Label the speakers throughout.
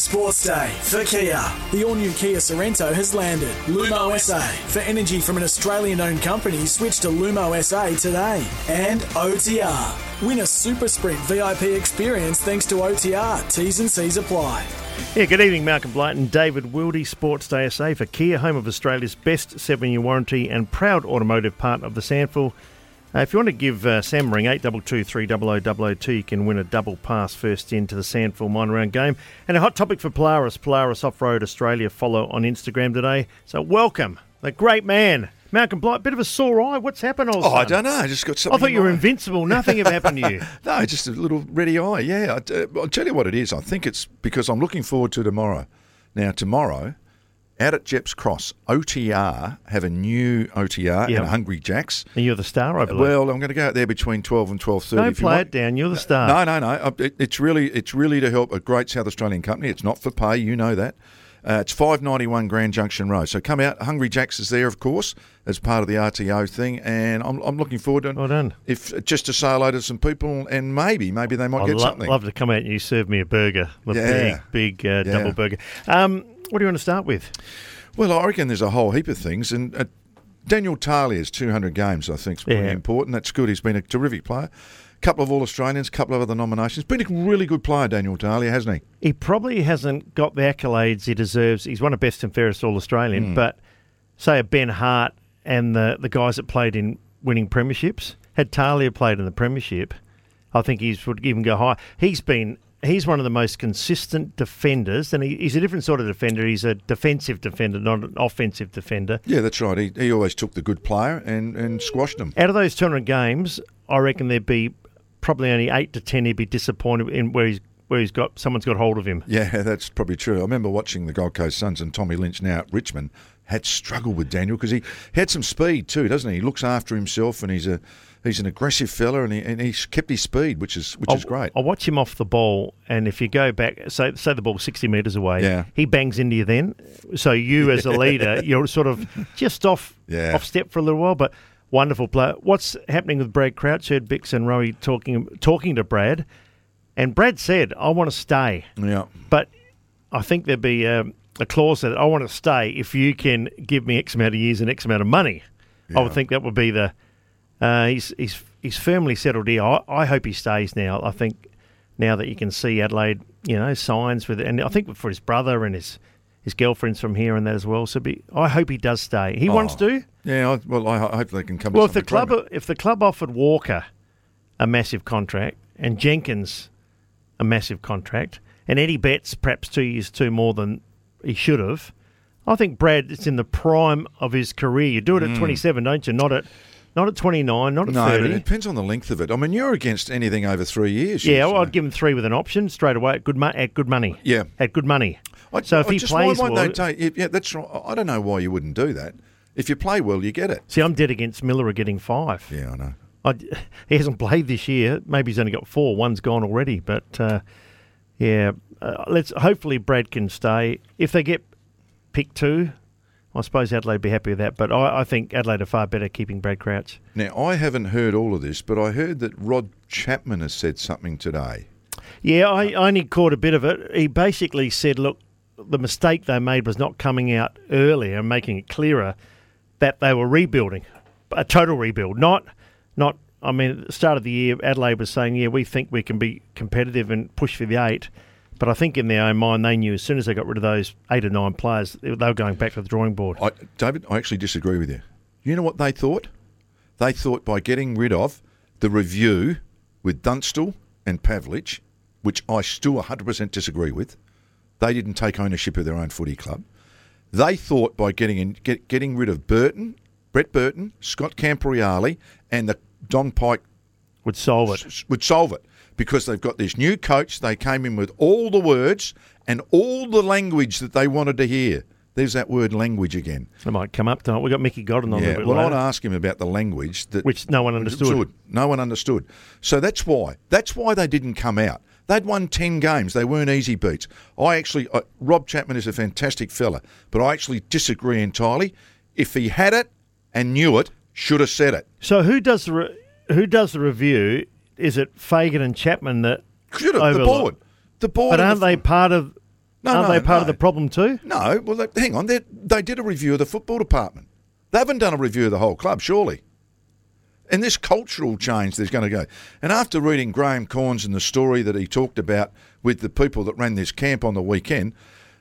Speaker 1: Sports Day for Kia. The all-new Kia Sorrento has landed. Lumo SA. For energy from an Australian-owned company, switch to Lumo SA today. And OTR. Win a Super Sprint VIP experience thanks to OTR. T's and C's apply.
Speaker 2: Yeah, good evening, Malcolm Blight and David Wildy. Sports Day SA for Kia, home of Australia's best 7-year warranty and proud automotive partner of the SANFL. If you want to give Sam a ring, 8223 you can win a double pass first into the SANFL minor round game. And a hot topic for Polaris Off-Road Australia follow on Instagram today. So welcome, the great man, Malcolm Blight. Bit of a sore eye. What's happened all of a sudden?
Speaker 3: I don't know. I just got something.
Speaker 2: I thought you were invincible. Nothing ever happened to you.
Speaker 3: No, just a little ready eye. Yeah, I'll tell you what it is. I think it's because I'm looking forward to tomorrow. Now, tomorrow, out at Jeps Cross, OTR have a new OTR and a Hungry Jack's.
Speaker 2: And you're the star, I believe.
Speaker 3: Well, I'm going to go out there between 12 and 12:30.
Speaker 2: Don't play it down. You're the star.
Speaker 3: No. It's really to help a great South Australian company. It's not for pay. You know that. It's 591 Grand Junction Road. So come out. Hungry Jack's is there, of course, as part of the RTO thing, and I'm looking forward to it.
Speaker 2: Well done.
Speaker 3: If just to say hello to some people, and maybe they might get something.
Speaker 2: I'd love to come out and you serve me a burger, big double burger. What do you want to start with?
Speaker 3: Well, I reckon there's a whole heap of things, and Daniel Talia's 200 games, I think, is pretty important. That's good. He's been a terrific player. Couple of All-Australians, couple of other nominations. Been a really good player, Daniel Talia, hasn't he?
Speaker 2: He probably hasn't got the accolades he deserves. He's one of best and fairest All-Australian, but say a Ben Hart and the guys that played in winning premierships, had Talia played in the premiership, I think he would even go high. He's one of the most consistent defenders, and he's a different sort of defender. He's a defensive defender, not an offensive defender.
Speaker 3: Yeah, that's right. He always took the good player and squashed them.
Speaker 2: Out of those 200 games, I reckon there'd be probably only 8 to 10 he'd be disappointed in where someone's got hold of him.
Speaker 3: Yeah, that's probably true. I remember watching the Gold Coast Suns, and Tommy Lynch, now at Richmond, had struggled with Daniel because he had some speed too, doesn't he? He looks after himself, and he's an aggressive fella, and he's kept his speed, which is great.
Speaker 2: I watch him off the ball, and if you go back, say the ball's 60 metres away, he bangs into you then. So you as a leader, you're sort of just off step for a little while, but wonderful player. What's happening with Brad Crouch? Heard Bix and Rowie talking to Brad, and Brad said, I want to stay. Yeah. But I think there'd be a clause that I want to stay if you can give me X amount of years and X amount of money. Yeah. I would think that would be the... He's firmly settled here. I hope he stays now. I think now that you can see Adelaide, signs with it, and I think for his brother and his girlfriend's from here and that as well. So I hope he does stay. He wants to.
Speaker 3: Yeah. I hope they can come.
Speaker 2: Well,
Speaker 3: to
Speaker 2: if the club offered Walker a massive contract and Jenkins a massive contract and Eddie Betts perhaps 2 years more than he should have, I think Brad is in the prime of his career. You do it at 27, don't you? Not at 29, not at 30.
Speaker 3: No, but it depends on the length of it. I mean, you're against anything over 3 years.
Speaker 2: Yeah, I'd give him 3 with an option straight away at good money. Yeah. At good money. So if he plays well...
Speaker 3: that's right. I don't know why you wouldn't do that. If you play well, you get it.
Speaker 2: See, I'm dead against Miller getting 5.
Speaker 3: Yeah, I know.
Speaker 2: He hasn't played this year. Maybe he's only got 4. One's gone already. But, let's hopefully Brad can stay. If they get picked 2... I suppose Adelaide would be happy with that, but I think Adelaide are far better keeping Brad Crouch.
Speaker 3: Now, I haven't heard all of this, but I heard that Rod Chapman has said something today.
Speaker 2: Yeah, I only caught a bit of it. He basically said, look, the mistake they made was not coming out earlier and making it clearer that they were rebuilding, a total rebuild. Not. I mean, at the start of the year, Adelaide was saying, we think we can be competitive and push for the 8. But I think in their own mind, they knew as soon as they got rid of those 8 or 9 players, they were going back to the drawing board.
Speaker 3: David, I actually disagree with you. You know what they thought? They thought by getting rid of the review with Dunstall and Pavlich, which I still 100% disagree with, they didn't take ownership of their own footy club. They thought by getting rid of Brett Burton, Scott Camporeale, and the Don Pike
Speaker 2: would solve it.
Speaker 3: Because they've got this new coach, they came in with all the words and all the language that they wanted to hear. There's that word language again.
Speaker 2: It might come up tonight. We've got Mickey Godden on a bit later.
Speaker 3: I'll ask him about the language.
Speaker 2: Which no one understood.
Speaker 3: No one understood. So that's why. That's why they didn't come out. They'd won 10 games. They weren't easy beats. Rob Chapman is a fantastic fella, but I actually disagree entirely. If he had it and knew it, should have said it.
Speaker 2: So who does the review? Is it Fagan and Chapman that
Speaker 3: should have? The board.
Speaker 2: But aren't they part of Aren't they part of the problem too?
Speaker 3: No. Well, hang on. They did a review of the football department. They haven't done a review of the whole club, surely. And this cultural change there's going to go. And after reading Graham Corns and the story that he talked about with the people that ran this camp on the weekend,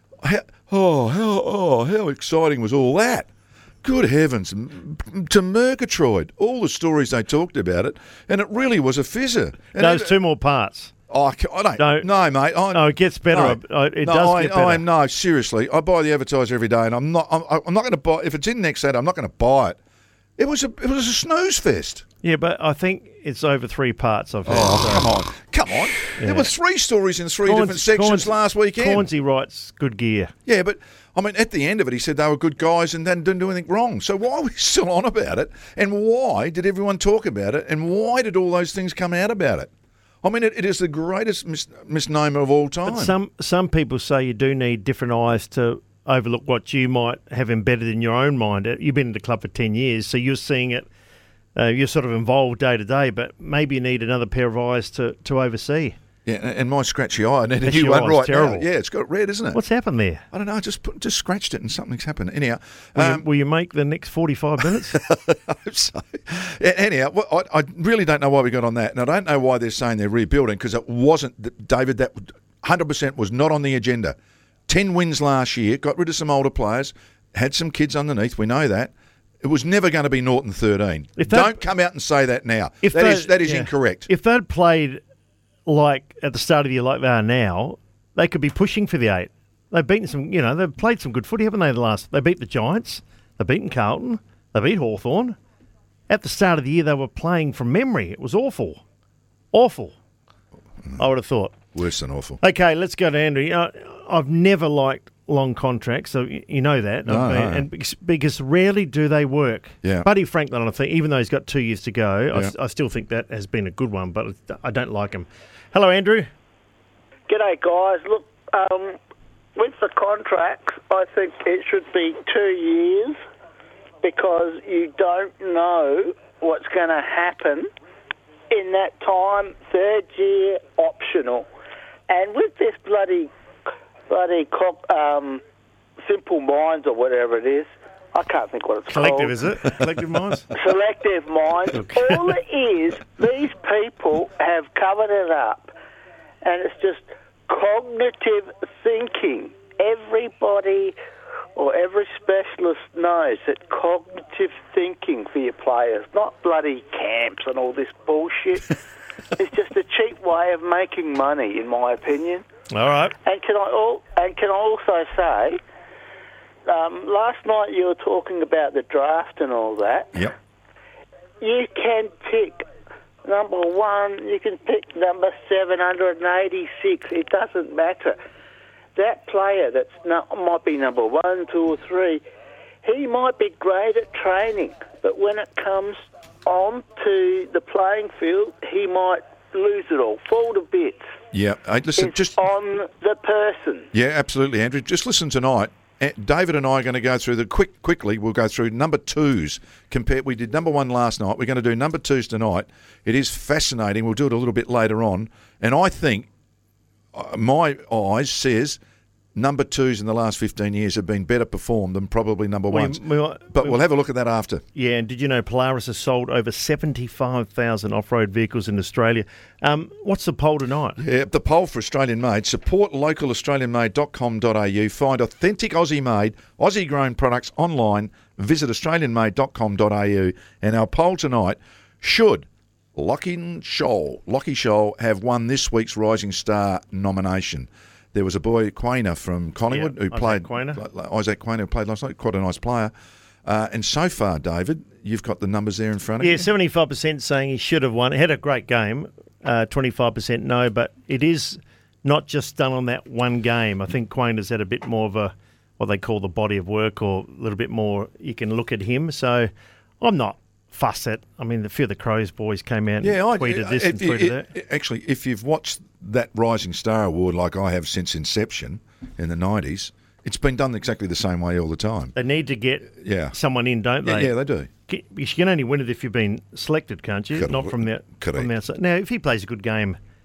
Speaker 3: how exciting was all that? Good heavens, to Murgatroyd, all the stories they talked about it, and it really was a fizzer. And
Speaker 2: Those two more parts.
Speaker 3: I don't. No, mate.
Speaker 2: It gets better. It does get better.
Speaker 3: No, seriously. I buy the Advertiser every day, and I'm not going to buy. If it's in next Saturday, I'm not going to buy it. It was a snooze fest.
Speaker 2: Yeah, but I think it's over 3 parts. I've heard.
Speaker 3: Come on. Yeah. There were 3 stories in 3 different sections last weekend.
Speaker 2: Cornsey writes good gear.
Speaker 3: Yeah, but I mean, at the end of it, he said they were good guys and then didn't do anything wrong. So why are we still on about it? And why did everyone talk about it? And why did all those things come out about it? I mean, it is the greatest misnomer of all time.
Speaker 2: But some people say you do need different eyes to overlook what you might have embedded in your own mind. You've been in the club for 10 years, so you're seeing it. You're sort of involved day to day, but maybe you need another pair of eyes to oversee.
Speaker 3: Yeah, and my scratchy eye, and you one right
Speaker 2: terrible.
Speaker 3: Now. Yeah, it's got red, isn't it?
Speaker 2: What's happened there?
Speaker 3: I don't know. I just scratched it, and something's happened. Anyhow,
Speaker 2: will you make the next 45 minutes?
Speaker 3: I hope so. Anyhow, I really don't know why we got on that, and I don't know why they're saying they're rebuilding, because it wasn't, David. That 100% was not on the agenda. 10 wins last year, got rid of some older players, had some kids underneath. We know that. It was never going to be Norton 13. Don't come out and say that now. That is incorrect.
Speaker 2: If they'd played like at the start of the year like they are now, they could be pushing for the 8. They've beaten some, they've played some good footy, haven't they? They beat the Giants, they've beaten Carlton, they beat Hawthorn. At the start of the year, they were playing from memory. It was awful. Awful, I would have thought.
Speaker 3: Worse than awful.
Speaker 2: Okay, let's go to Andrew. I've never liked long contracts, so you know that.
Speaker 3: No.
Speaker 2: And because rarely do they work.
Speaker 3: Yeah.
Speaker 2: Buddy Franklin, I think, even though he's got 2 years to go, I still think that has been a good one, but I don't like him. Hello, Andrew.
Speaker 4: G'day, guys. Look, with the contracts, I think it should be 2 years because you don't know what's going to happen in that time. 3rd year, optional. And with this bloody Simple Minds or whatever it is, I can't think what it's
Speaker 2: Collective,
Speaker 4: called.
Speaker 2: is it? Collective Minds?
Speaker 4: Selective Minds. Okay. All it is, these people have covered it up, and it's just cognitive thinking. Everybody or every specialist knows that cognitive thinking for your players, not bloody camps and all this bullshit. It's just a cheap way of making money, in my opinion.
Speaker 2: All right.
Speaker 4: And can I also say, last night you were talking about the draft and all that.
Speaker 3: Yep.
Speaker 4: You can pick number 1, you can pick number 786. It doesn't matter. That player might be number 1, 2 or 3, he might be great at training, but when it comes onto the playing field, he might lose it all, fall to bits.
Speaker 3: Yeah, listen,
Speaker 4: it's on the person.
Speaker 3: Yeah, absolutely, Andrew. Just listen tonight. David and I are going to go through quickly. We'll go through number 2s. We did number 1 last night. We're going to do number 2s tonight. It is fascinating. We'll do it a little bit later on. And I think my eyes says number 2s in the last 15 years have been better performed than probably number 1s. But we'll have a look at that after.
Speaker 2: Yeah, and did you know Polaris has sold over 75,000 off-road vehicles in Australia? What's the poll tonight?
Speaker 3: Yeah, the poll for Australian Made. Support local australianmade.com.au. Find authentic Aussie-made, Aussie-grown products online. Visit australianmade.com.au. And our poll tonight, should Lachie Sholl have won this week's Rising Star nomination? There was a boy, Quainer, from Collingwood, who played. Isaac Quainer, who played last night. Quite a nice player. And so far, David, you've got the numbers there in front of you.
Speaker 2: Yeah, 75% saying he should have won. He had a great game. 25% no, but it is not just done on that one game. I think Quainer's had a bit more of what they call the body of work, or a little bit more. You can look at him. So I'm not fussed at. I mean, a few of the Crows boys came out and tweeted this and tweeted that.
Speaker 3: Actually, if you've watched that Rising Star Award like I have since inception in the 90s, it's been done exactly the same way all the time.
Speaker 2: They need to get someone in, don't they?
Speaker 3: Yeah, they do.
Speaker 2: You can only win it if you've been selected, can't you? Not from the outside. Now, if he plays a good game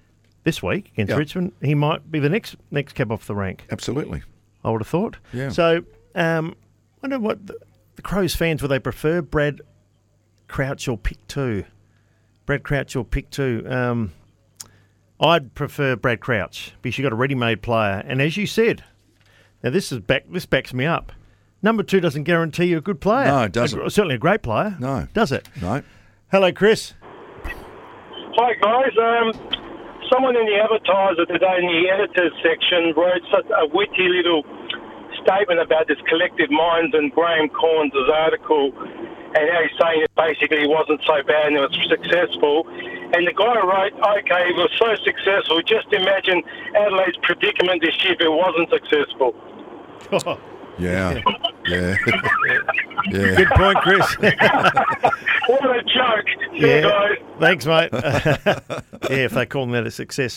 Speaker 2: this week against Richmond, he might be the next cab off the rank.
Speaker 3: Absolutely.
Speaker 2: I would have thought.
Speaker 3: Yeah.
Speaker 2: So, I wonder what the Crows fans, would they prefer Brad Crouch or pick 2? Brad Crouch or pick 2? I'd prefer Brad Crouch because you've got a ready-made player. And as you said, now this backs me up. Number 2 doesn't guarantee you a good player.
Speaker 3: No, it doesn't.
Speaker 2: Certainly a great player.
Speaker 3: No.
Speaker 2: Does it?
Speaker 3: No.
Speaker 2: Hello, Chris.
Speaker 5: Hi, guys. Someone in the advertiser today in the editors section wrote such a witty little statement about this collective minds and Graham Corns' article, and how he's saying it basically wasn't so bad and it was successful. And the guy wrote, okay, it was so successful, just imagine Adelaide's predicament this year if it wasn't successful.
Speaker 3: Yeah. Yeah. Yeah.
Speaker 2: Good point, Chris.
Speaker 5: What a joke.
Speaker 2: Yeah.
Speaker 5: Guys.
Speaker 2: Thanks, mate. If they call that a success.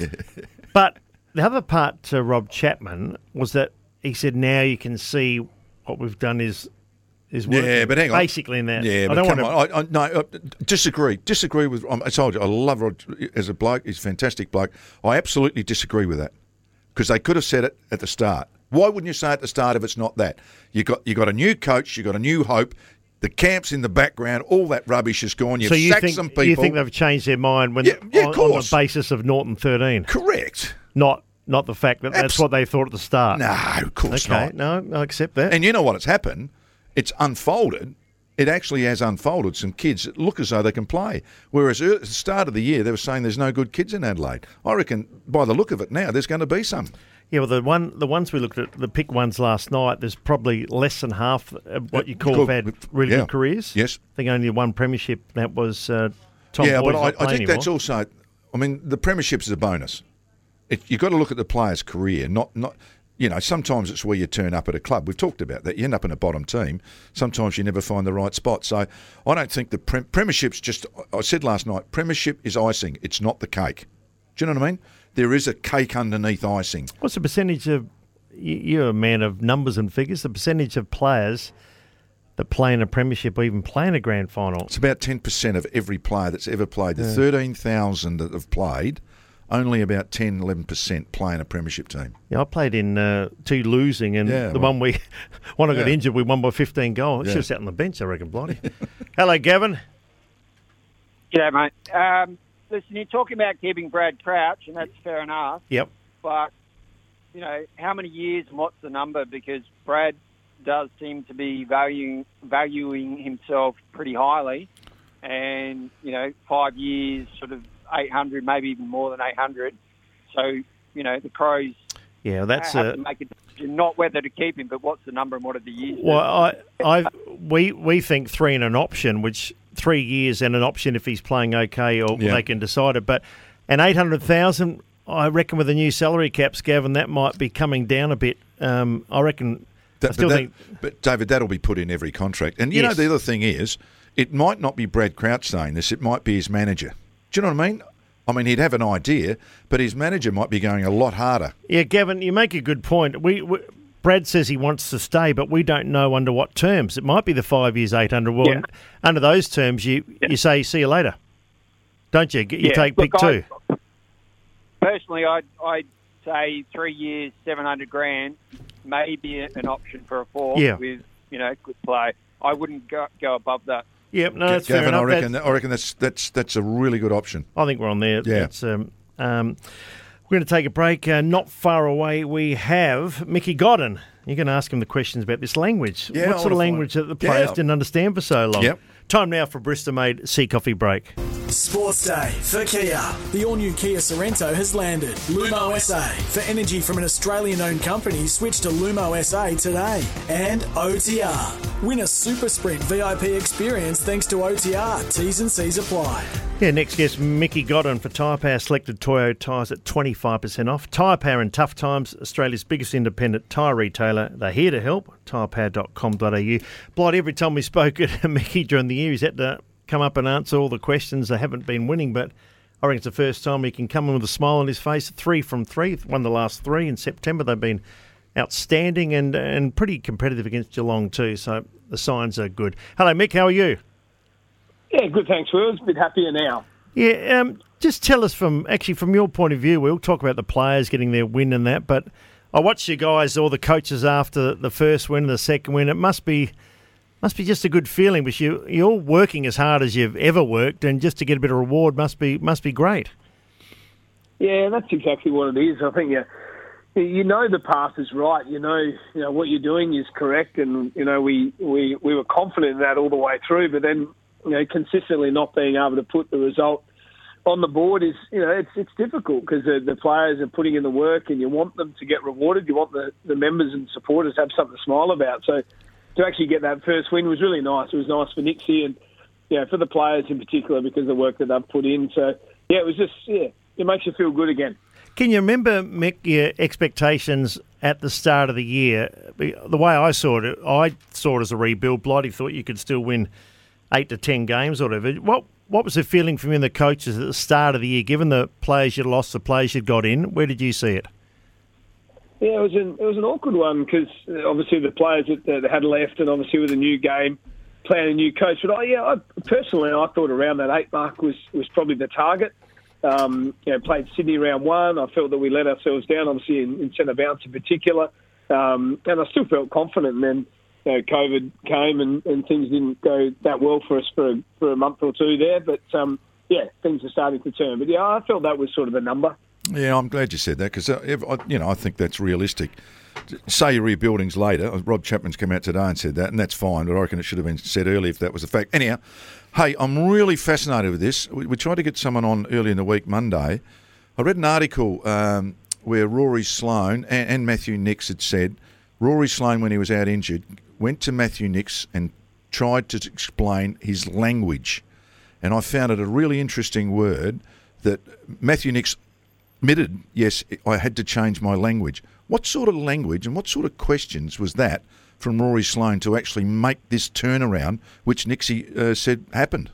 Speaker 2: But the other part to Rob Chapman was that he said now you can see what we've done is working.
Speaker 3: Yeah, but hang on.
Speaker 2: Basically in that.
Speaker 3: Yeah, but come on. No, disagree. Disagree with... I told you, I love Rod as a bloke. He's a fantastic bloke. I absolutely disagree with that because they could have said it at the start. Why wouldn't you say at the start if it's not that? You got a new coach, you got a new hope. The camp's in the background. All that rubbish is gone. You've sacked some people.
Speaker 2: You think they've changed their mind when
Speaker 3: of course.
Speaker 2: On the basis of Norton 13?
Speaker 3: Correct.
Speaker 2: Not the fact that that's what they thought at the start.
Speaker 3: No, of course not.
Speaker 2: No, I accept that.
Speaker 3: And you know what has happened? It's unfolded. It actually has unfolded. Some kids that look as though they can play. Whereas at the start of the year, they were saying there's no good kids in Adelaide. I reckon by the look of it now, there's going to be some.
Speaker 2: Yeah, well, the ones we looked at, the pick ones last night, there's probably less than half of what you call have had really good careers.
Speaker 3: Yes.
Speaker 2: I think only one premiership, that was Tom
Speaker 3: Yeah,
Speaker 2: Boyd's
Speaker 3: but I think that's also, I mean, the premiership is a bonus. You've got to look at the player's career, not sometimes it's where you turn up at a club. We've talked about that. You end up in a bottom team. Sometimes you never find the right spot. So I don't think the premiership's just, I said last night, premiership is icing. It's not the cake. Do you know what I mean? There is a cake underneath icing.
Speaker 2: What's the percentage of, you're a man of numbers and figures, the percentage of players that play in a premiership or even play in a grand final?
Speaker 3: It's about 10% of every player that's ever played. The 13,000 that have played, only about 10, 11% play in a premiership team.
Speaker 2: Yeah, I played in 2 losing, and I got injured, we won by 15 goals. Should have sat on the bench, I reckon, Blighty. Hello, Gavin.
Speaker 6: G'day, mate. Listen, you're talking about keeping Brad Crouch, and that's fair enough.
Speaker 2: Yep.
Speaker 6: But, how many years and what's the number? Because Brad does seem to be valuing himself pretty highly. And, 5 years, sort of 800, maybe even more than 800. So, the Crows have to make a decision, not whether to keep him, but what's the number and what are the years.
Speaker 2: Well, we think 3 and an option, which 3 years and an option if he's playing okay, or they can decide it. But an 800,000, I reckon with the new salary caps, Gavin, that might be coming down a bit. I reckon. But
Speaker 3: David, that'll be put in every contract. And you know the other thing is, it might not be Brad Crouch saying this; it might be his manager. Do you know what I mean? I mean, he'd have an idea, but his manager might be going a lot harder.
Speaker 2: Yeah, Gavin, you make a good point. Brad says he wants to stay, but we don't know under what terms. It might be the 5 years, 800. Well, under those terms, you say, see you later. Don't you? You take pick 2.
Speaker 6: Personally, I'd say 3 years, 700 grand, maybe an option for a 4th with, good play. I wouldn't go above that.
Speaker 2: Yep, no, that's
Speaker 3: Gavin,
Speaker 2: fair enough.
Speaker 3: I reckon that's a really good option.
Speaker 2: I think we're on there.
Speaker 3: Yeah.
Speaker 2: We're going to take a break. Not far away, we have Mickey Godden. You're going to ask him the questions about this language.
Speaker 3: Yeah,
Speaker 2: what sort of language that the players didn't understand for so long?
Speaker 3: Yep.
Speaker 2: Time now for a Bristol-made Sea Coffee break.
Speaker 1: Sports Day for Kia. The all-new Kia Sorrento has landed. Lumo SA. For energy from an Australian-owned company, switch to Lumo SA today. And OTR. Win a Super Sprint VIP experience thanks to OTR. T's and C's apply.
Speaker 2: Yeah, next guest, Mickey Godden for Tyre Power. Selected Toyo tyres at 25% off. Tyre Power in tough times, Australia's biggest independent tyre retailer. They're here to help. tyrepower.com.au. Blighty, every time we spoke at Mickey during the year, he's had to come up and answer all the questions. They haven't been winning, but I reckon it's the first time he can come in with a smile on his face. 3 from 3, won the last 3 in September. They've been outstanding and pretty competitive against Geelong too, so the signs are good. Hello, Mick, how are you?
Speaker 7: Yeah, good, thanks, Will. A bit happier now.
Speaker 2: Yeah, just tell us from your point of view. We'll talk about the players getting their win and that, but I watched you guys, all the coaches after the first win and the second win. It must be just a good feeling, because you're working as hard as you've ever worked, and just to get a bit of reward must be great.
Speaker 7: Yeah, that's exactly what it is. I think you know the path is right. You know what you're doing is correct, and we were confident in that all the way through. But then consistently not being able to put the result on the board is it's difficult, because the players are putting in the work, and you want them to get rewarded. You want the members and supporters to have something to smile about. So to actually get that first win was really nice. It was nice for Nixie and for the players in particular, because of the work that they've put in. So it was just it makes you feel good again.
Speaker 2: Can you remember, Mick, your expectations at the start of the year? The way I saw it as a rebuild. Blighty thought you could still win 8 to 10 games or whatever. What was the feeling from you and the coaches at the start of the year, given the players you'd lost, the players you'd got in? Where did you see it?
Speaker 7: Yeah, it was an awkward one, because obviously the players that had left, and obviously with a new game, playing a new coach. But I personally thought around that 8 mark was probably the target. Played Sydney round 1. I felt that we let ourselves down, obviously in centre bounce in particular, and I still felt confident. And then COVID came and things didn't go that well for us for a month or two there. But things are starting to turn. But I felt that was sort of the number.
Speaker 3: Yeah, I'm glad you said that, because I think that's realistic. Say your rebuilding's later. Rob Chapman's come out today and said that, and that's fine, but I reckon it should have been said early if that was the fact. Anyhow, hey, I'm really fascinated with this. We tried to get someone on early in the week, Monday. I read an article where Rory Sloane and Matthew Nicks had said Rory Sloane, when he was out injured, went to Matthew Nicks and tried to explain his language. And I found it a really interesting word that Matthew Nicks admitted, yes, I had to change my language. What sort of language and what sort of questions was that from Rory Sloane to actually make this turnaround, which Nixie said happened?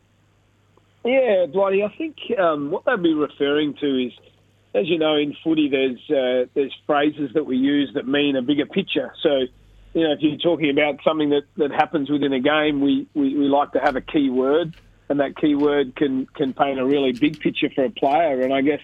Speaker 7: Yeah, Blighty, I think what they'll be referring to is, as you know, in footy there's phrases that we use that mean a bigger picture. So, if you're talking about something that happens within a game, we like to have a key word, and that key word can paint a really big picture for a player. And I guess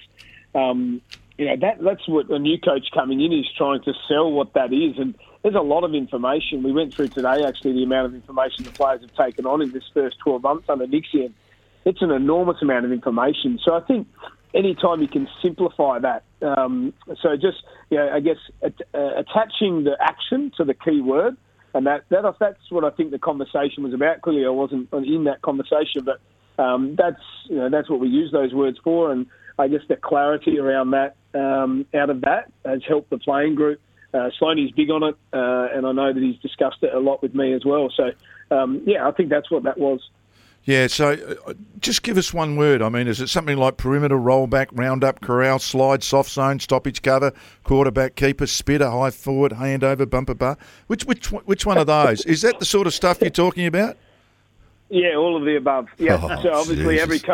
Speaker 7: that's what a new coach coming in is trying to sell, what that is. And there's a lot of information. We went through today, actually, the amount of information the players have taken on in this first 12 months under Nixie. And it's an enormous amount of information. So I think any time you can simplify that, so just, I guess attaching the action to the key word, and that's what I think the conversation was about. Clearly I wasn't in that conversation, but that's what we use those words for. And I guess the clarity around that, out of that, has helped the playing group. Sloane's big on it, and I know that he's discussed it a lot with me as well. So, I think that's what that was.
Speaker 3: Yeah, so just give us one word. I mean, is it something like perimeter, rollback, round up, corral, slide, soft zone, stoppage cover, quarterback, keeper, spitter, high forward, handover, bumper bar? Which one of those? Is that the sort of stuff you're talking about?
Speaker 7: Yeah, all of the above. Yeah, so obviously
Speaker 3: Jesus.
Speaker 7: every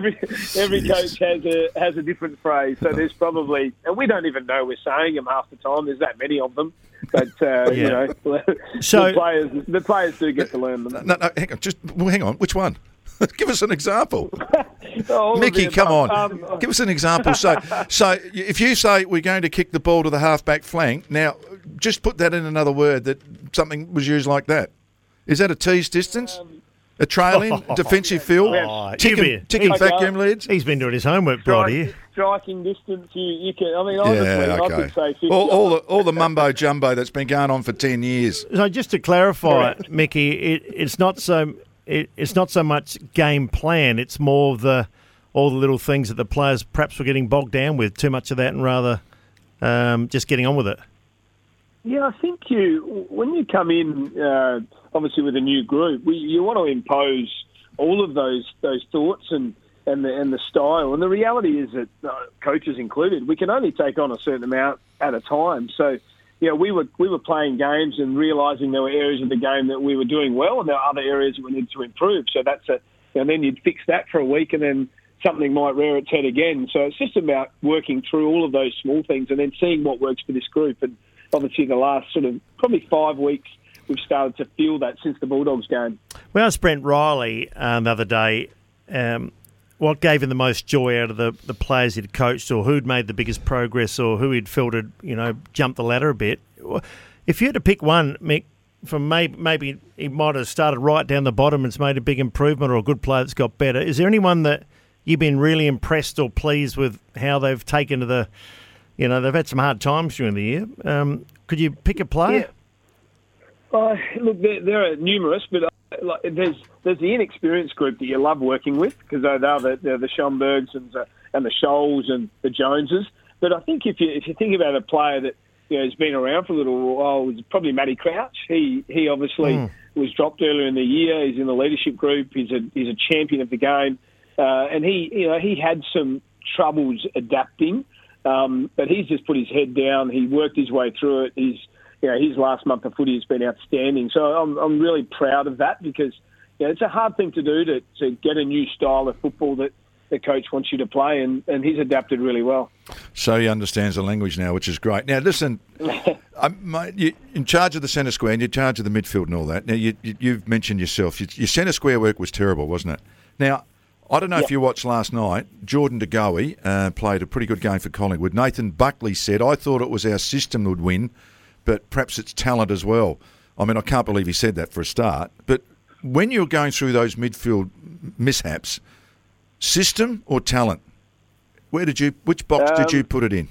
Speaker 7: coach has a different phrase. So there's probably, and we don't even know we're saying them half the time. There's that many of them, but the players do get to learn them.
Speaker 3: No, hang on. Which one? Give us an example. Mickey, come on. Give us an example. So if you say we're going to kick the ball to the half-back flank, now just put that in another word that something was used like that. Is that a tease distance? A trail-in, defensive field, ticking vacuum leads.
Speaker 2: He's been doing his homework, Blighty.
Speaker 7: Striking distance, you can. I mean, honestly, I could say 50.
Speaker 3: All the mumbo jumbo that's been going on for 10 years.
Speaker 2: So just to clarify, Mickey, it's not so much game plan. It's more of all the little things that the players perhaps were getting bogged down with. Too much of that, and rather just getting on with it.
Speaker 7: Yeah, I think when you come in, obviously with a new group, you want to impose all of those thoughts and the style. And the reality is that, coaches included, we can only take on a certain amount at a time. So, we were playing games and realising there were areas of the game that we were doing well, and there are other areas that we needed to improve. So and then you'd fix that for a week, and then something might rear its head again. So it's just about working through all of those small things and then seeing what works for this group. And obviously the last sort of probably 5 weeks, we've started to feel that since the Bulldogs game.
Speaker 2: We asked Brent Riley the other day what gave him the most joy out of the players he'd coached, or who'd made the biggest progress, or who he'd felt had, jumped the ladder a bit. If you had to pick one, Mick, from maybe he might have started right down the bottom and it's made a big improvement, or a good player that's got better, is there anyone that you've been really impressed or pleased with how they've taken to the, they've had some hard times during the year. Could you pick a player?
Speaker 7: Yeah. Look, there are numerous, but there's the inexperienced group that you love working with, because they're the Schomburgs and the Scholes and the Joneses. But I think if you think about a player that has been around for a little while, it's probably Matty Crouch. He obviously was dropped earlier in the year. He's in the leadership group. He's a champion of the game, and he had some troubles adapting, but he's just put his head down. He worked his way through it. His last month of footy has been outstanding. So I'm really proud of that, because it's a hard thing to do to get a new style of football that the coach wants you to play, and he's adapted really well.
Speaker 3: So he understands the language now, which is great. Now, listen, mate, you're in charge of the centre square and you're in charge of the midfield and all that. Now, you've mentioned yourself, your centre square work was terrible, wasn't it? Now, I don't know if you watched last night, Jordan De Goey played a pretty good game for Collingwood. Nathan Buckley said, I thought it was our system would win, but perhaps it's talent as well. I mean, I can't believe he said that for a start. But when you're going through those midfield mishaps, system or talent? Which box did you put it in?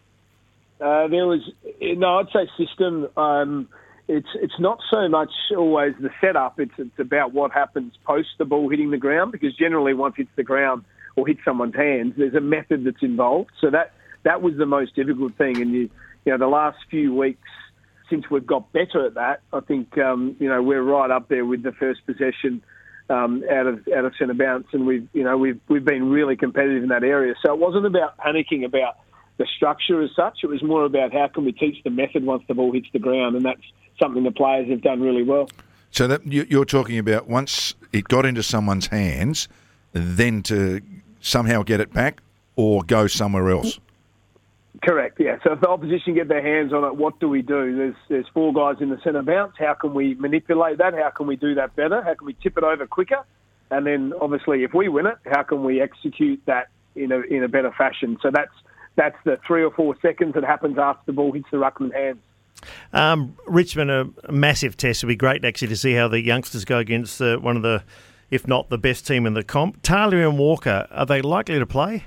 Speaker 7: I'd say system. It's not so much always the setup. It's about what happens post the ball hitting the ground, because generally once it hits the ground or hits someone's hands, there's a method that's involved. So that was the most difficult thing. And the last few weeks since we've got better at that, I think we're right up there with the first possession out of centre bounce, and we've been really competitive in that area. So it wasn't about panicking about the structure as such. It was more about how can we teach the method once the ball hits the ground, and that's something the players have done really well.
Speaker 3: So that you're talking about once it got into someone's hands, then to somehow get it back or go somewhere else.
Speaker 7: Correct, yeah. So if the opposition get their hands on it, what do we do? There's four guys in the centre bounce. How can we manipulate that? How can we do that better? How can we tip it over quicker? And then, obviously, if we win it, how can we execute that in a better fashion? So that's the 3 or 4 seconds that happens after the ball hits the ruckman hands.
Speaker 2: Richmond, a massive test. It'll be great actually to see how the youngsters go against one of the, if not the best team in the comp. Talia and Walker, are they likely to play?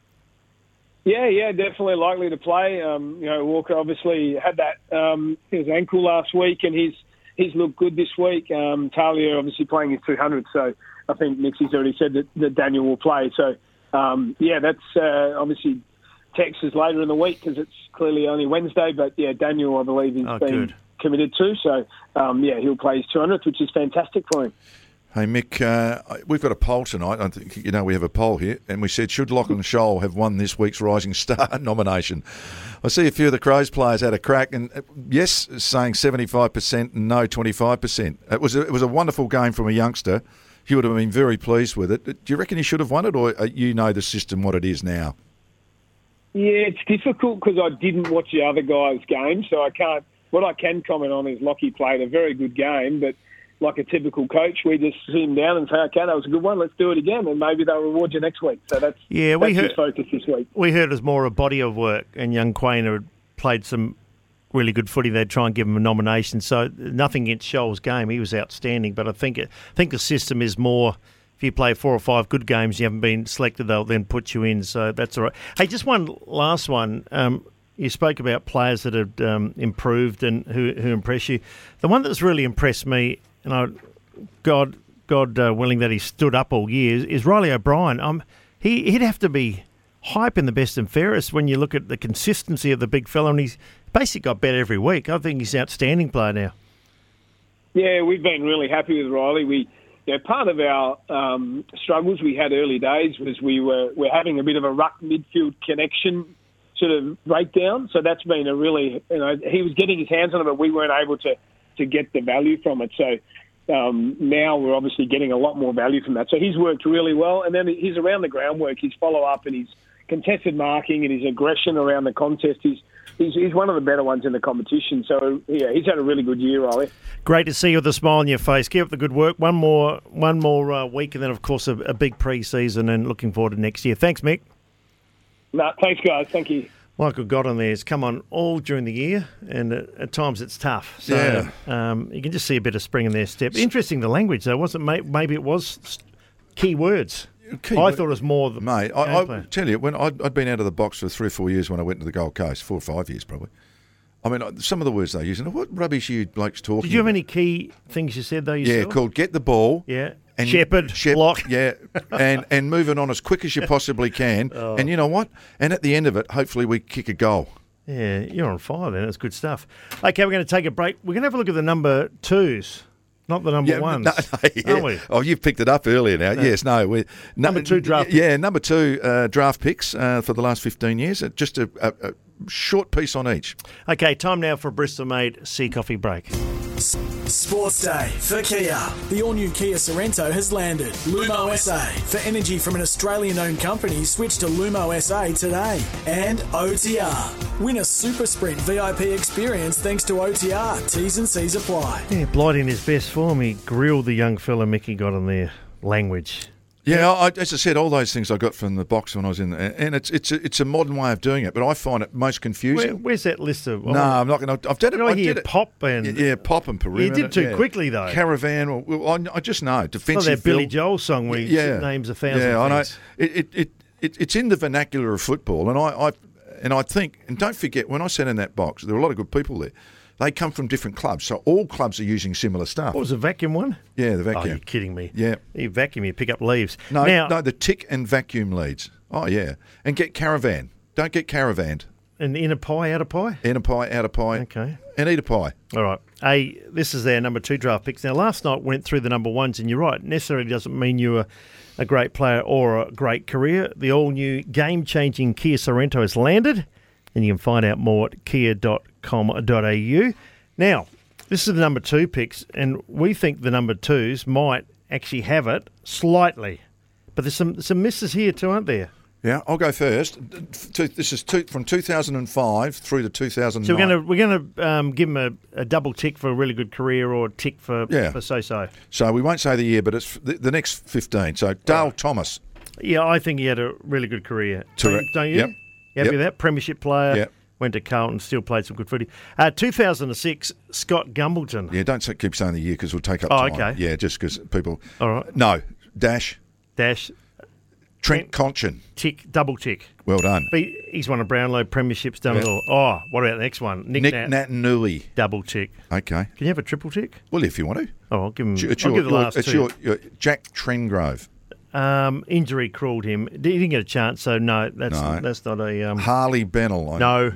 Speaker 7: Yeah, definitely likely to play. Walker obviously had that his ankle last week, and he's looked good this week. Talia obviously playing his 200, so I think Nixie's already said that Daniel will play. So that's obviously Texas later in the week, because it's clearly only Wednesday. But Daniel, I believe, is being committed to. So he'll play his 200th, which is fantastic for him.
Speaker 3: Hey, Mick, we've got a poll tonight. I think we have a poll here, and we said, should Lachlan Scholl have won this week's Rising Star nomination? I see a few of the Crows players had a crack, and yes, saying 75% and no 25%. It was a wonderful game from a youngster. He would have been very pleased with it. Do you reckon he should have won it, or you know the system, what it is now?
Speaker 7: Yeah, it's difficult because I didn't watch the other guys' game, so I can't. What I can comment on is Lockie played a very good game, but like a typical coach, we just sit him down and say, okay, that was a good one, let's do it again, and maybe they'll reward you next week. So that's his focus this week.
Speaker 2: We heard it was more a body of work, and young Quainer had played some really good footy. They'd try and give him a nomination. So nothing against Scholl's game. He was outstanding, but I think the system is more, if you play 4 or 5 good games, you haven't been selected, they'll then put you in. So that's all right. Hey, just one last one. You spoke about players that have improved and who impress you. The one that's really impressed me, and God willing that he stood up all year, is Riley O'Brien. He'd have to be hype in the best and fairest when you look at the consistency of the big fella, and he's basically got better every week. I think he's an outstanding player now.
Speaker 7: Yeah, we've been really happy with Riley. Part of our struggles we had early days was we're having a bit of a ruck midfield connection sort of breakdown. So that's been a really, he was getting his hands on it, but we weren't able to get the value from it. So now we're obviously getting a lot more value from that. So he's worked really well. And then his around the ground work, his follow-up and his contested marking and his aggression around the contest, he's one of the better ones in the competition. So, yeah, he's had a really good year, Riley.
Speaker 2: Great to see you with a smile on your face. Keep up the good work. One more week, and then, of course, a big pre-season, and looking forward to next year. Thanks, Mick.
Speaker 7: No, thanks, guys. Thank you.
Speaker 2: Michael Godden there has come on all during the year, and at times it's tough. So you can just see a bit of spring in their step. Interesting, the language, though, wasn't maybe it was key words. I thought it was more the
Speaker 3: mate. I tell you, when I'd been out of the box for 3 or 4 years when I went to the Gold Coast, 4 or 5 years probably. I mean, some of the words they use, and what rubbish are you blokes talking?
Speaker 2: Did you have any key things you said though yourself?
Speaker 3: Yeah, called get the ball.
Speaker 2: Yeah. And Shepherd, block.
Speaker 3: Yeah, and move it on as quick as you possibly can. Oh. And you know what? And at the end of it, hopefully we kick a goal.
Speaker 2: Yeah, you're on fire then. That's good stuff. Okay, we're going to take a break. We're going to have a look at the number 2s. Not the number ones, aren't we?
Speaker 3: Oh, you've picked it up earlier now. No. Yes, no. We're,
Speaker 2: number 2 draft.
Speaker 3: Yeah, number 2 draft picks for the last 15 years. Just a short piece on each.
Speaker 2: Okay, time now for a Bristol-made Sea Coffee break.
Speaker 1: Sports Day for Kia. The all-new Kia Sorrento has landed. Lumo SA. For energy from an Australian-owned company, switch to Lumo SA today. And OTR. Win a Super Sprint VIP experience thanks to OTR. T's and C's apply.
Speaker 2: Yeah, Blight in his best form. He grilled the young fella Mickey got on their language.
Speaker 3: Yeah, as I said, all those things I got from the box when I was in there. And it's a modern way of doing it, but I find it most confusing.
Speaker 2: Where's that list of...
Speaker 3: No, I'm not going to... I've done it.
Speaker 2: I did Pop and...
Speaker 3: Yeah, Pop and Perimeter.
Speaker 2: You did too quickly, though.
Speaker 3: Caravan. Well, I just know. Defensive...
Speaker 2: It's not that Billy Joel song where he names 1,000 things.
Speaker 3: I know. It's in the vernacular of football, and I think... And don't forget, when I sat in that box, there were a lot of good people there. They come from different clubs, so all clubs are using similar stuff.
Speaker 2: What was the vacuum one?
Speaker 3: Yeah, the vacuum.
Speaker 2: Oh, you're kidding me.
Speaker 3: Yeah.
Speaker 2: You vacuum, you pick up leaves.
Speaker 3: No, the tick and vacuum leads. Oh, yeah. And get caravan. Don't get caravanned.
Speaker 2: And in a pie, out of pie?
Speaker 3: In a pie, out of pie.
Speaker 2: Okay.
Speaker 3: And eat a pie.
Speaker 2: All right. This is their number 2 draft picks. Now, last night went through the number 1s, and you're right, necessarily doesn't mean you're a great player or a great career. The all-new game-changing Kia Sorrento has landed, and you can find out more at kia.com.au. Now, this is the number 2 picks, and we think the number 2s might actually have it slightly. But there's some misses here too, aren't there?
Speaker 3: Yeah, I'll go first. This is from 2005 through to 2009.
Speaker 2: So we're gonna give him a double tick for a really good career or a tick for so-so.
Speaker 3: So we won't say the year, but it's the next 15. So Dale Thomas.
Speaker 2: Yeah, I think he had a really good career. Don't you?
Speaker 3: Yep.
Speaker 2: You happy with that? Premiership player.
Speaker 3: Yep.
Speaker 2: Went to Carlton, still played some good footy. 2006, Scott Gumbleton.
Speaker 3: Yeah, don't keep saying the year because we'll take up time.
Speaker 2: Okay.
Speaker 3: Yeah, just because people...
Speaker 2: All right.
Speaker 3: No. Dash. Trent Conchen.
Speaker 2: Tick, double tick.
Speaker 3: Well done.
Speaker 2: He's won a Brownlow, premierships, done it all. Oh, what about the next one? Nick
Speaker 3: Naitanui.
Speaker 2: Double tick.
Speaker 3: Okay.
Speaker 2: Can you have a triple tick?
Speaker 3: Well, if you want to.
Speaker 2: Oh, I'll give him the last two.
Speaker 3: It's Jack Trengrove.
Speaker 2: Injury crawled him. He didn't get a chance, so no, that's not a...
Speaker 3: Harley Bennell.
Speaker 2: No.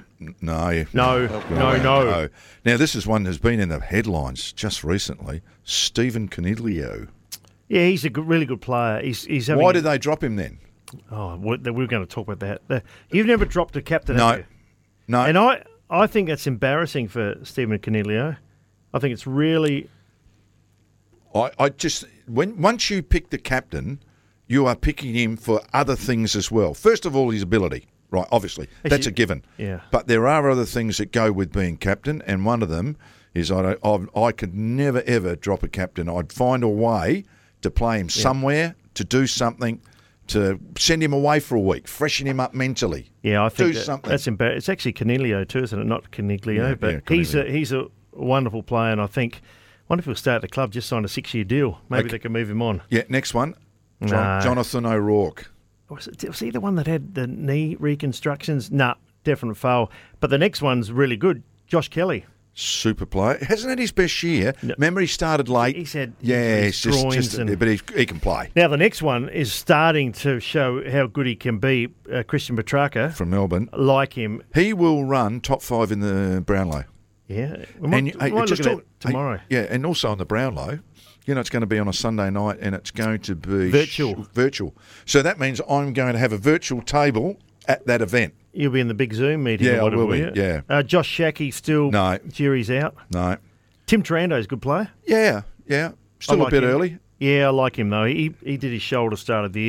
Speaker 3: No. Now, this is one that's been in the headlines just recently. Stephen Coniglio.
Speaker 2: Yeah, he's a really good player. He's having...
Speaker 3: Why did they drop him then?
Speaker 2: Oh, we're going to talk about that. You've never dropped a captain,
Speaker 3: no.
Speaker 2: have you?
Speaker 3: No.
Speaker 2: And I think that's embarrassing for Stephen Coniglio. I think it's really...
Speaker 3: I just... Once you pick the captain, you are picking him for other things as well. First of all, his ability. Right, obviously. That's a given.
Speaker 2: Yeah.
Speaker 3: But there are other things that go with being captain, and one of them is I could never, ever drop a captain. I'd find a way to play him somewhere, to do something, to send him away for a week, freshen him up mentally.
Speaker 2: Yeah, I think
Speaker 3: something.
Speaker 2: That's embarrassing. It's actually Coniglio too, isn't it? Not Coniglio, but he's a wonderful player, and I wonder if he'll stay at the club, just sign a 6-year deal. Maybe they can move him on.
Speaker 3: Yeah, next one. Jonathan O'Rourke.
Speaker 2: Was he the one that had the knee reconstructions? Nah, definite fail. But the next one's really good. Josh Kelly.
Speaker 3: Super player. Hasn't had his best year. No. Remember, he started late.
Speaker 2: He said,
Speaker 3: but he can play.
Speaker 2: Now, the next one is starting to show how good he can be. Christian Petrarca.
Speaker 3: From Melbourne.
Speaker 2: Like him.
Speaker 3: He will run top 5 in the Brownlow.
Speaker 2: Yeah. We might look at that tomorrow.
Speaker 3: And also on the Brownlow. You know, it's going to be on a Sunday night and it's going to be... Virtual. So that means I'm going to have a virtual table at that event.
Speaker 2: You'll be in the big Zoom meeting.
Speaker 3: Yeah, I will be, yeah.
Speaker 2: Josh Shackey still...
Speaker 3: No.
Speaker 2: Jury's out.
Speaker 3: No.
Speaker 2: Tim Taranto's a good player.
Speaker 3: Yeah. Still a bit early.
Speaker 2: Yeah, I like him, though. He did his shoulder start of the year.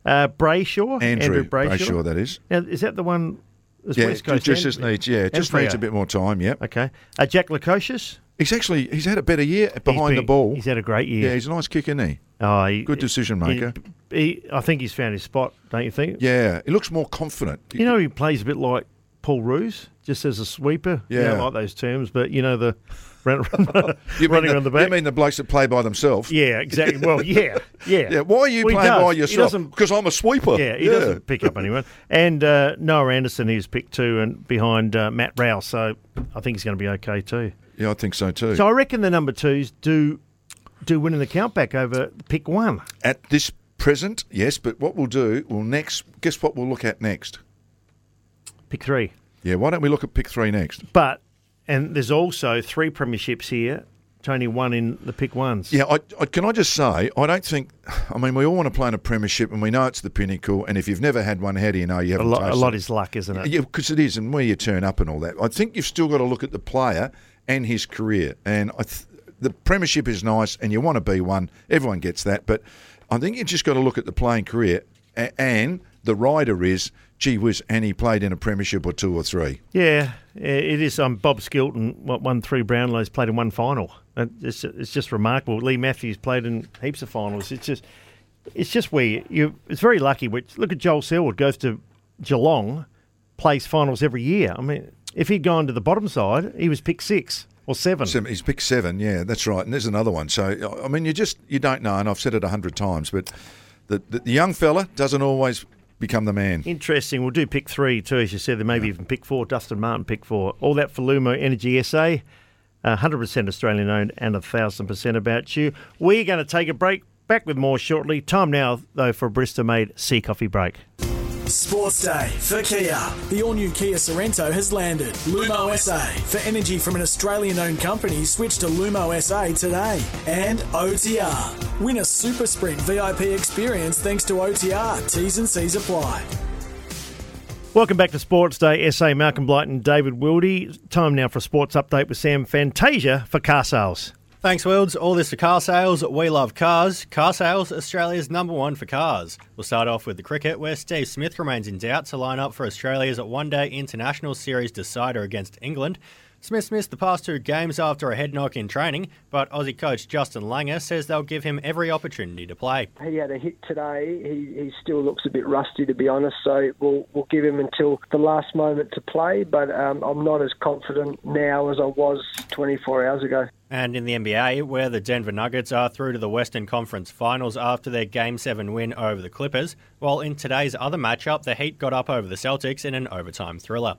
Speaker 2: Brayshaw. Andrew
Speaker 3: Brayshaw, that is.
Speaker 2: Now, is that the one?
Speaker 3: West Coast just needs a bit more time. Yep.
Speaker 2: Okay. Jack Lukosius.
Speaker 3: He's had a better year behind the ball.
Speaker 2: He's had a great year.
Speaker 3: Yeah, he's a nice kick, isn't he? Good decision maker.
Speaker 2: I think he's found his spot, don't you think?
Speaker 3: Yeah, he looks more confident.
Speaker 2: He plays a bit like Paul Roos, just as a sweeper.
Speaker 3: Yeah.
Speaker 2: You don't like those terms, but the running around the back.
Speaker 3: You mean the blokes that play by themselves?
Speaker 2: Yeah, exactly. Well, yeah.
Speaker 3: Why are you playing by yourself? Because I'm a sweeper.
Speaker 2: Yeah, he doesn't pick up anyone. And Noah Anderson, he was picked too, and behind Matt Rouse, so I think he's going to be okay too.
Speaker 3: Yeah, I think so too.
Speaker 2: So I reckon the number twos do win in the countback over pick one.
Speaker 3: At this present, yes, but what we'll do, guess what we'll look at next?
Speaker 2: Pick three.
Speaker 3: Yeah, why don't we look at pick three next?
Speaker 2: And there's also 3 premierships here, Tony, 1 in the pick ones.
Speaker 3: Yeah, can I just say, I don't think, we all want to play in a premiership and we know it's the pinnacle, and if you've never had one, how do you know you haven't tasted it?
Speaker 2: A lot is luck, isn't it?
Speaker 3: Yeah, because it is, and where you turn up and all that. I think you've still got to look at the player and his career, and the premiership is nice and you want to be one, everyone gets that, but I think you've just got to look at the playing career, and the rider is, gee whiz, and he played in a premiership or 2 or 3.
Speaker 2: Yeah, it is. Bob Skilton, won 3 Brownlows, played in 1 final. It's just remarkable. Lee Matthews played in heaps of finals. It's just where it's very lucky. Look at Joel Selwood, goes to Geelong, plays finals every year. If he'd gone to the bottom side, he was picked 6 or 7.
Speaker 3: He's picked 7, yeah, that's right. And there's another one. So, you don't know, and I've said it 100 times, but the young fella doesn't always become the man.
Speaker 2: Interesting. We'll do pick 3 too, as you said. There maybe even pick 4. Dustin Martin, pick 4. All that for Lumo Energy SA. 100% Australian owned and 1,000% about you. We're going to take a break. Back with more shortly. Time now, though, for a Barista-made Sea Coffee break.
Speaker 1: Sports Day for Kia. The all-new Kia Sorrento has landed. Lumo SA. For energy from an Australian-owned company, switch to Lumo SA today. And OTR. Win a Super Sprint VIP experience thanks to OTR. T's and C's apply.
Speaker 2: Welcome back to Sports Day SA. Malcolm Blight and David Wildy. Time now for a sports update with Sam Fantasia for car sales.
Speaker 8: Thanks, Wilds. All this to car sales. We love cars. Car sales, Australia's #1 for cars. We'll start off with the cricket, where Steve Smith remains in doubt to line up for Australia's one-day international series decider against England. Smith missed the past 2 games after a head knock in training, but Aussie coach Justin Langer says they'll give him every opportunity to play.
Speaker 9: He had a hit today. He still looks a bit rusty, to be honest, so we'll give him until the last moment to play, but I'm not as confident now as I was 24 hours ago.
Speaker 8: And in the NBA, where the Denver Nuggets are through to the Western Conference Finals after their Game 7 win over the Clippers, while in today's other matchup, the Heat got up over the Celtics in an overtime thriller.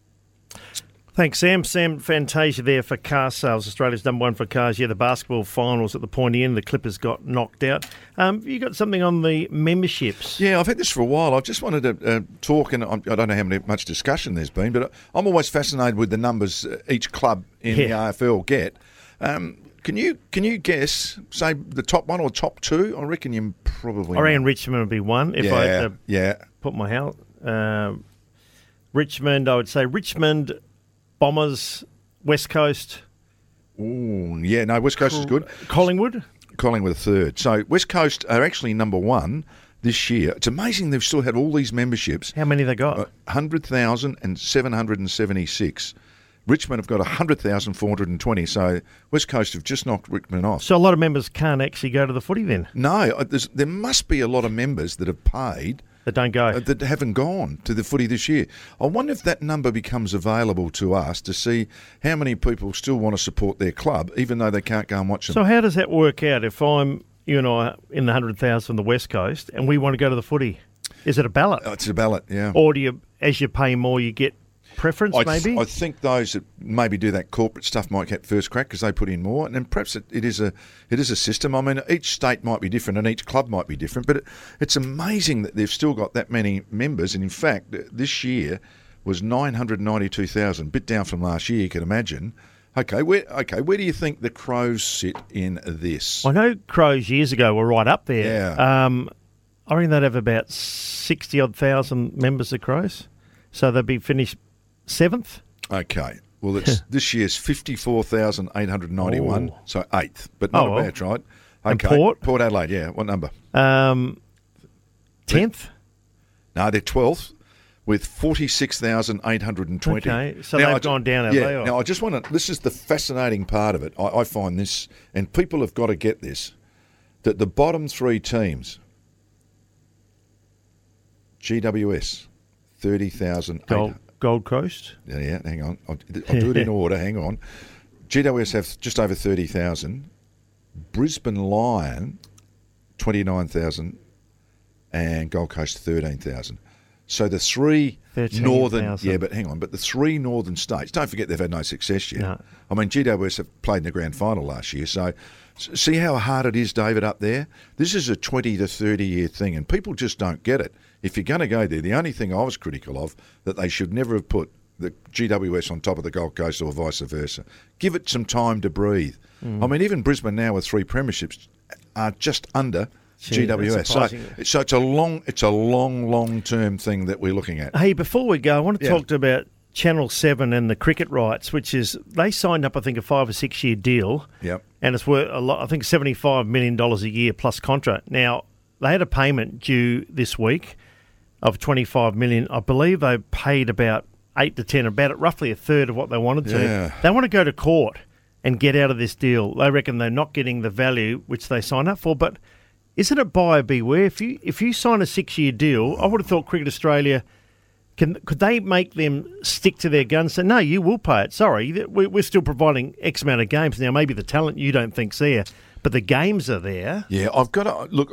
Speaker 2: Thanks, Sam. Sam Fantasia there for car sales. Australia's #1 for cars. Yeah, the basketball finals at the pointy end. The Clippers got knocked out. You got something on the memberships?
Speaker 3: Yeah, I've had this for a while. I've just wanted to talk, and I don't know how much discussion there's been, but I'm always fascinated with the numbers each club in the AFL get. Can you guess, say, the top 1 or top 2? I reckon you probably...
Speaker 2: I reckon Richmond would be 1 if I had to put my house. Richmond, I would say Richmond... Bombers, West Coast.
Speaker 3: Ooh, yeah, no, West Coast is good.
Speaker 2: Collingwood
Speaker 3: 3rd. So West Coast are actually #1 this year. It's amazing they've still had all these memberships.
Speaker 2: How many they got?
Speaker 3: 100,776. Richmond have got 100,420. So West Coast have just knocked Richmond off.
Speaker 2: So a lot of members can't actually go to the footy then?
Speaker 3: No, there must be a lot of members that have paid...
Speaker 2: That don't go.
Speaker 3: That haven't gone to the footy this year. I wonder if that number becomes available to us to see how many people still want to support their club, even though they can't go and watch them.
Speaker 2: So how does that work out if you and I in the 100,000 on the West Coast and we want to go to the footy? Is it a ballot?
Speaker 3: It's a ballot, yeah.
Speaker 2: Or as you pay more, you get preference, maybe?
Speaker 3: I think those that maybe do that corporate stuff might get first crack because they put in more, and then perhaps it is a system. I mean, each state might be different and each club might be different, but it's amazing that they've still got that many members. And in fact, this year was 992,000, bit down from last year. You can imagine. Okay, where do you think the Crows sit in this?
Speaker 2: I know Crows years ago were right up there.
Speaker 3: Yeah.
Speaker 2: I reckon they'd have about 60-odd thousand members of Crows, so they'd be finished 7th.
Speaker 3: Okay. Well, this year's 54,891, so 8th, but not a bad, right? Okay.
Speaker 2: And Port
Speaker 3: Adelaide, yeah. What number?
Speaker 2: 10th?
Speaker 3: No, they're 12th with 46,820.
Speaker 2: Okay, so they've gone down, have they?
Speaker 3: Now, I just want to... This is the fascinating part of it. I find this, and people have got to get this, that the bottom three teams, GWS, 30,000...
Speaker 2: Gold Coast?
Speaker 3: Yeah, hang on. I'll do it in order. Hang on. GWS have just over 30,000. Brisbane Lion, 29,000. And Gold Coast, 13,000. So the three northern... 000. Yeah, but hang on. But the three northern states, don't forget they've had no success yet.
Speaker 2: No.
Speaker 3: I mean, GWS have played in the grand final last year. So see how hard it is, David, up there? This is a 20 to 30-year thing, and people just don't get it. If you're going to go there, the only thing I was critical of, that they should never have put the GWS on top of the Gold Coast or vice versa. Give it some time to breathe. I mean, even Brisbane now with 3 premierships are just under... GWS. So it's a long-term thing that we're looking at.
Speaker 2: Hey, before we go, I want to talk about Channel 7 and the cricket rights, which is they signed up, I think, a 5 or 6 year deal.
Speaker 3: Yep.
Speaker 2: And it's worth a lot. I think $75 million a year plus contract. Now they had a payment due this week of $25 million. I believe they paid about 8 to 10, about roughly a third of what they wanted to.
Speaker 3: Yeah.
Speaker 2: They want to go to court and get out of this deal. They reckon they're not getting the value which they signed up for, but. Isn't it buyer beware? If you sign a 6-year deal, I would have thought Cricket Australia, could they make them stick to their guns and say, no, you will pay it. Sorry, we're still providing X amount of games. Now, maybe the talent you don't think's there, but the games are there.
Speaker 3: Yeah, I've got to... Look,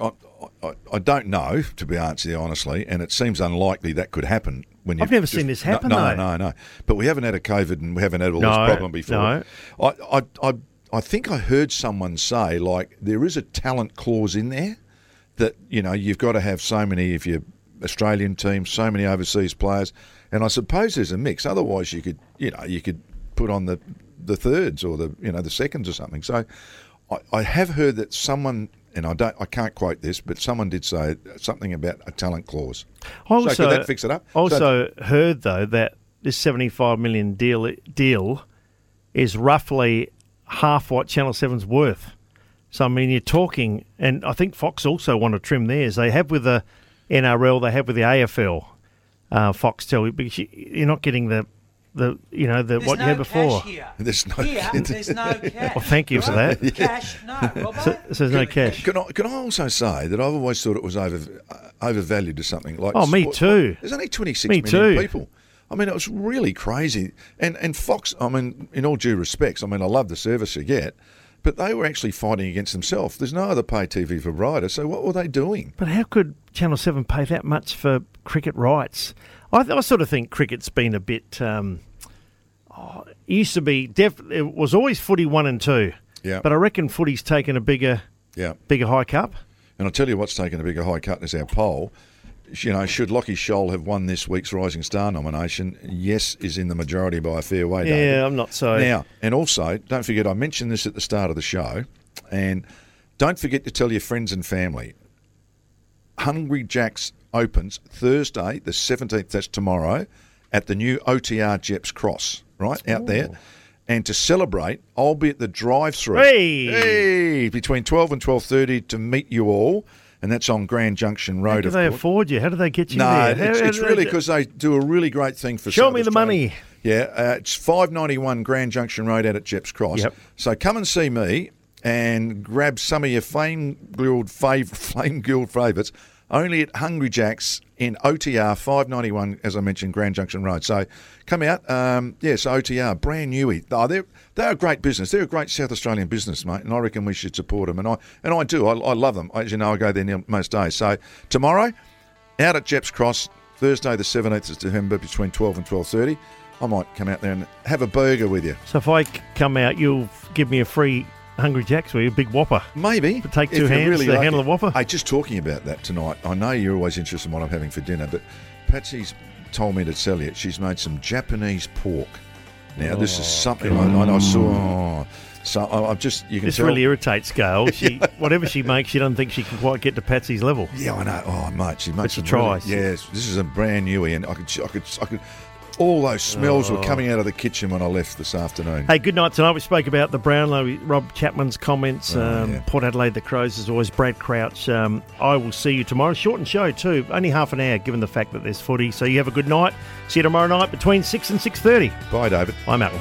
Speaker 3: I don't know, to be honestly, and it seems unlikely that could happen.
Speaker 2: I've never seen this happen, though.
Speaker 3: No. But we haven't had a COVID and we haven't had all this problem before.
Speaker 2: No.
Speaker 3: I think I heard someone say, like, there is a talent clause in there that, you know, you've got to have so many of your Australian teams, so many overseas players, and I suppose there's a mix. Otherwise, you could put on the thirds or the seconds or something. So I have heard that someone, and I can't quote this, but someone did say something about a talent clause. So could that fix it up?
Speaker 2: Also heard though that this $75 million deal is roughly half what Channel 7's worth. So, I mean, you're talking, and I think Fox also want to trim theirs. They have with the NRL, they have with the AFL, Foxtel, because you're not getting the what you had before.
Speaker 3: There's no
Speaker 2: cash. Well, thank you for that.
Speaker 10: Cash, no, Robbo.
Speaker 2: So there's no cash.
Speaker 3: Can I also say that I've always thought it was overvalued to something like...
Speaker 2: Oh, me too.
Speaker 3: There's only 26 million people. I mean, it was really crazy. And Fox, I mean, in all due respects, I mean, I love the service you get, but they were actually fighting against themselves. There's no other pay TV provider, so what were they doing?
Speaker 2: But how could Channel 7 pay that much for cricket rights? I sort of think cricket's been a bit... it used to be... it was always footy 1 and 2.
Speaker 3: Yeah.
Speaker 2: But I reckon footy's taken a bigger hike up.
Speaker 3: And I'll tell you what's taken a bigger hike up is our poll. You know, should Lockie Scholl have won this week's Rising Star nomination? Yes is in the majority by a fair way, David.
Speaker 2: Yeah, I'm not so...
Speaker 3: Now, and also, don't forget, I mentioned this at the start of the show, and don't forget to tell your friends and family. Hungry Jack's opens Thursday, the 17th, that's tomorrow, at the new OTR Jeps Cross, right, out there. And to celebrate, I'll be at the drive-thru between 12 and 12:30 to meet you all. And that's on Grand Junction Road.
Speaker 2: How do they afford you? How do they get you
Speaker 3: there?
Speaker 2: No,
Speaker 3: it's really because they do a really great thing for
Speaker 2: Show me the money.
Speaker 3: Yeah, it's 591 Grand Junction Road out at Jeps Cross.
Speaker 2: Yep.
Speaker 3: So come and see me and grab some of your flame-grilled favourites only at Hungry Jack's in OTR 591, as I mentioned, Grand Junction Road. So come out. Yes, OTR, brand newy. Oh, they're a great business. They're a great South Australian business, mate, and I reckon we should support them. And I do. I love them. As you know, I go there most days. So tomorrow, out at Jeps Cross, Thursday the 17th of December between 12 and 12:30. I might come out there and have a burger with you.
Speaker 2: So if I come out, you'll give me a free Hungry Jack's, will you? Big Whopper.
Speaker 3: Maybe.
Speaker 2: To take two hands to handle the Whopper.
Speaker 3: Hey, just talking about that tonight, I know you're always interested in what I'm having for dinner, but Patsy's told me to tell you she's made some Japanese pork. Now, this is something I saw. So I'm just, you can
Speaker 2: tell. This really irritates Gail. Whatever she makes, she doesn't think she can quite get to Patsy's level.
Speaker 3: Yeah, I know. Oh, mate, she makes
Speaker 2: some tries.
Speaker 3: Yes, this is a brand newie, and I could. All those smells were coming out of the kitchen when I left this afternoon.
Speaker 2: Hey, good night tonight. We spoke about the Brownlow, Rob Chapman's comments, Port Adelaide, the Crows, as always, Brad Crouch. I will see you tomorrow. Shortened show too, only half an hour given the fact that there's footy. So you have a good night. See you tomorrow night between 6 and 6:30.
Speaker 3: Bye, David.
Speaker 2: Bye, Malcolm.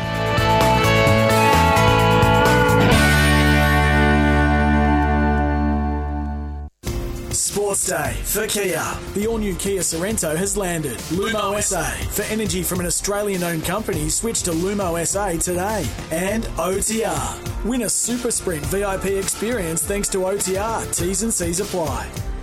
Speaker 1: Sports Day for Kia. The all-new Kia Sorrento has landed. Lumo SA. For energy from an Australian-owned company, switch to Lumo SA today. And OTR. Win a Super Sprint VIP experience thanks to OTR. T's and C's apply.